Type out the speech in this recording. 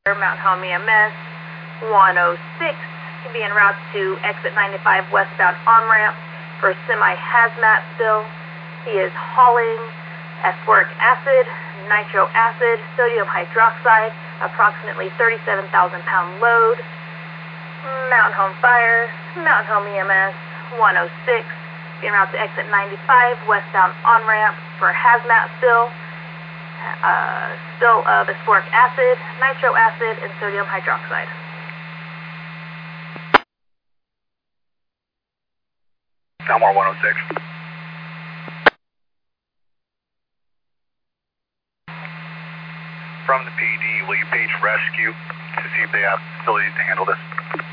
Mountain Home EMS 106. He'll be en route to exit 95 westbound on-ramp for semi-hazmat spill. He is hauling phosphoric acid, nitro acid, sodium hydroxide, approximately 37,000 pound load. Mountain Home Fire, Mountain Home EMS 106. Be en route to exit 95 westbound on-ramp for hazmat spill. Spill of phosphoric acid, nitro acid, and sodium hydroxide. Elmore 106. From the PD, will you page rescue to see if they have facilities to handle this?